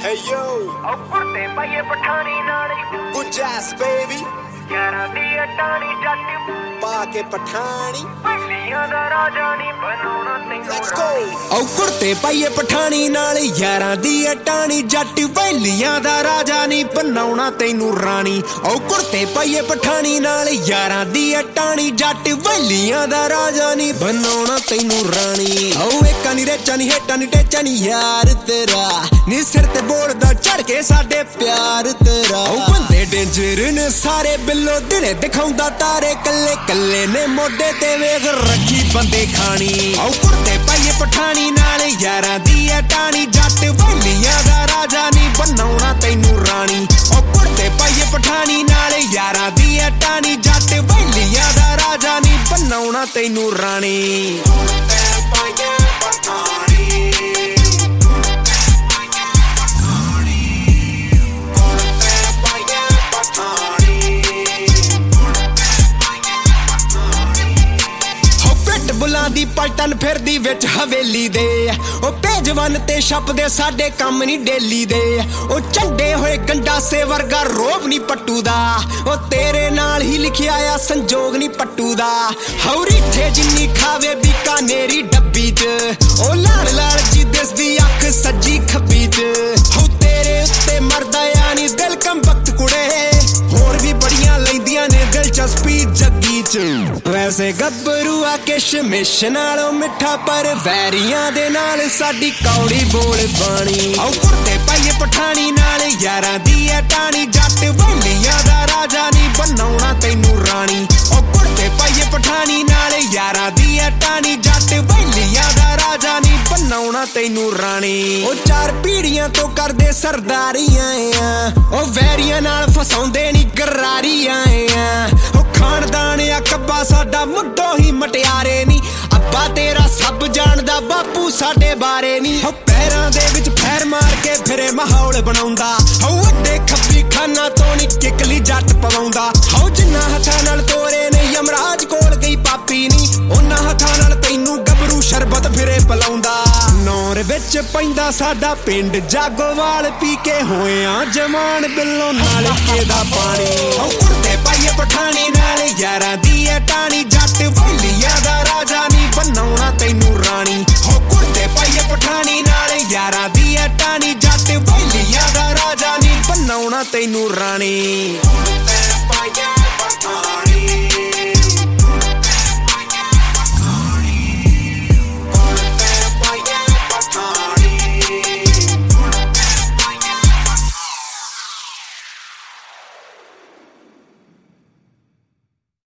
Hey yo, ਕੁੜਤੇ ਪਾਈਏ ਪਠਾਣੀ ਨਾਲ good ass baby, ਯਾਰਾਂ ਦੀ ਅਟਾਣੀ ਜੱਟ ਪਾ ਕੇ ਪਠਾਣੀ ਬੱਲੀਆਂ ਦਾ ਰਾਜਾ ਨਹੀਂ ਬਣਾਉਣਾ ਤੈਨੂੰ let's go। ਕੁੜਤੇ ਪਾਈਏ ਪਠਾਣੀ ਨਾਲ ਯਾਰਾਂ ਦੀ ਅਟਾਣੀ ਜੱਟ ਵੈਲੀਆਂ ਦਾ ਰਾਜਾ ਨਹੀਂ ਬਣਾਉਣਾ ਤੈਨੂੰ ਰਾਣੀ। ਕੁੜਤੇ ਪਾਈਏ ਪਠਾਣੀ ਨਾਲ ਯਾਰਾਂ ਦੀ ਅਟਾਣੀ ਜੱਟ ਵੈਲੀਆਂ ਦਾ ਰਾਜਾ ਨਹੀਂ ਬਣਾਉਣਾ ਤੈਨੂੰ ਰਾਣੀ। ਏਕਾਂ ਨੀ ਰੇਚਾਂ ਨੀ ਹੇਠਾਂ ਨੀ ਟੇਚਾਂ ਨੀ ਯਾਰ ਤੇਰਾ ਨੀ ਸਿਰ ਤੇ ਬੋਲਦਾ ਚੜ ਕੇ ਸਾਡੇ ਪਿਆਰ ਤੇਰਾ। ਬੰਦੇ ਡੇਂਜਰ ਨੇ ਸਾਰੇ ਬਿੱਲੋ ਦਿਨੇ ਦਿਖਾਉਂਦਾ ਤਾਰੇ ਕੱਲੇ ਕੱਲੇ ਨੇ ਮੋਢੇ ਤੇ ਵੇਖ ਰੱਖੀ ਬੰਦੇ ਖਾਣੀ। ਕੁੜਤੇ ਪਾਈਏ ਪਠਾਣੀ ਨਾਲ ਯਾਰਾਂ ਦੀ ਅਟਾਣੀ ਜੱਟ ਵੈਲੀਆਂ ਦਾ ਰਾਜਾ ਨਹੀਂ ਬਣਾਉਣਾ ਤੈਨੂੰ ਰਾਣੀ। ਕੁੜਤੇ ਪਾਈਏ ਪਠਾਣੀ ਨਾਲ ਯਾਰਾਂ ਦੀ ਅਟਾਣੀ ਜੱਟ ਵੈਲੀਆਂ ਦਾ ਰਾਜਾ ਨਹੀਂ ਬਣਾਉਣਾ ਤੈਨੂੰ ਰਾਣੀ। ਕੁੜਤੇ ਪਾਈਏ ਪਠਾਣੀ ਬੁਲਾਂ ਦੀ ਪਲਟਨ ਫਿਰਦੀ ਵਿੱਚ ਹਵੇਲੀ ਦੇ ਭੇਜਵਨ ਤੇ ਛਪਦੇ ਸਾਡੇ ਕੰਮ ਨਹੀਂ ਡੇਲੀ ਦੇ। ਝੰਡੇ ਹੋਏ ਗੰਡਾਸੇ ਵਰਗਾ ਰੋਬ ਨਹੀਂ ਪੱਟੂ ਦਾ ਤੇਰੇ ਨਾਲ ਹੀ ਲਿਖਿਆ ਆ ਸੰਜੋਗ ਨਹੀਂ ਪੱਟੂ ਦਾ। ਹੌਰੀ ਠੇ ਜਿੰਨੀ ਖਾਵੇ ਬੀਕਾਨੇਰੀ ਡੱਬੀ ਚ ਲਾਲ ਲਾਲ ਜੀ ਦਿਸਦੀ ਅੱਖ ਸੱਜੀ ਖੱਬੀ ਚ ਤੇਰੇ ਉੱਤੇ ਮਰਦਾ ਆ ਨੀ ਦਿਲ ਕੰਬਖਤ ਕੁੜੇ ਹੋਰ ਵੀ ਬੜੀਆਂ ਲੈਂਦੀਆਂ ਨੇ ਦਿਲਚਸਪੀ ਜੱਗੀ ਚ। ਵੈਸੇ ਗੱਭਰੂ ਆ ਕਿਸ਼ਮਿਸ਼ ਨਾਲੋਂ ਮਿੱਠਾ ਪਰ ਵੈਰੀਆਂ ਦੇ ਨਾਲ ਸਾਡੀ ਕੌੜੀ ਬੋਲ ਬਾਣੀ। ਕੁੜਤੇ ਪਾਈਏ ਪਠਾਣੀ ਨਾਲ ਯਾਰਾਂ ਦੀ ਅਟਾਣੀ ਜੱਟ ਵੈਲੀਆਂ ਦਾ ਰਾਜਾ ਨਹੀਂ ਬਣਾਉਣਾ ਤੈਨੂੰ ਰਾਣੀ। ਕੁੜਤੇ ਪਾਈਏ ਪਠਾਣੀ ਨਾਲ ਯਾਰਾਂ ਦੀ ਅਟਾਣੀ ਜੱਟ ਵੈਲੀਆਂ ਦਾ ਰਾਜਾ ਨਹੀਂ ਬਣਾਉਣਾ ਤੈਨੂੰ ਰਾਣੀ। ਚਾਰ ਪੀੜੀਆਂ ਤੋਂ ਕਰਦੇ ਸਰਦਾਰੀਆਂ ਆ ਵੈਰੀਆਂ ਨਾਲ ਫਸਾਉਂਦੇ ਨੀ ਗਰਾਰੀਆਂ ਆ। ਖਾਨਦਾਨ ਆ ਕੱਬਾ ਸਾਡਾ ਮੁੱਢੋਂ ਹੀ ਮਟਿਆਰੇ ਨੀ ਅੱਬਾ ਤੇਰਾ ਸਭ ਜਾਣਦਾ ਬਾਪੂ ਸਾਡੇ ਬਾਰੇ ਨੀ। ਪੈਰਾਂ ਦੇ ਵਿੱਚ ਫੈਰ ਮਾਰ ਕੇ ਫਿਰੇ ਮਾਹੌਲ ਬਣਾਉਂਦਾ ਵੱਡੇ ਖੱਬੀ ਖਾਨਾ ਤੋਂ ਨੀ ਕਿਕਲੀ ਜੱਟ ਪਵਾਉਂਦਾ। ਜਿੰਨਾ ਹੱਥਾਂ ਨਾਲ ਤੋਰੇ ਨੇ ਯਮਰਾਜ ਕੋਲ ਗਈ ਪਾਪੀ ਨੀ ਉਹਨਾਂ ਹੱਥਾਂ ਨਾਲ ਤੈਨੂੰ ਗੱਭਰੂ ਸ਼ਰਬਤ ਫਿਰੇ ਪਲਾਉਂਦਾ। ਨੌਰ ਵਿੱਚ ਪੈਂਦਾ ਸਾਡਾ ਪਿੰਡ ਜਾਗੋਵਾਲ ਪੀ ਕੇ ਹੋਇਆ ਜਵਾਨ ਬਿੱਲੋਂ ਨਾਲ ਕੇ ਦਾ ਪਾਣੀ। ਕੁੜਤੇ ਪਾਈਏ ਪਠਾਣੀ ਨਾਲ ਯਾਰਾਂ ਦੀ ਅਟਾਣੀ ਜੱਟ ਵੈਲੀਆਂ ਦਾ ਰਾਜਾ ਨਹੀਂ ਬਣਾਉਣਾ ਤੈਨੂੰ ਰਾਣੀ। ਕੁੜਤੇ ਪਾਈਏ ਪਠਾਣੀ ਨਾਲ ਯਾਰਾਂ ਦੀ ਅਟਾਣੀ ਜੱਟ ਵੈਲੀਆਂ ਦਾ ਰਾਜਾ ਨਹੀਂ ਬਣਾਉਣਾ ਤੈਨੂੰ ਰਾਣੀ।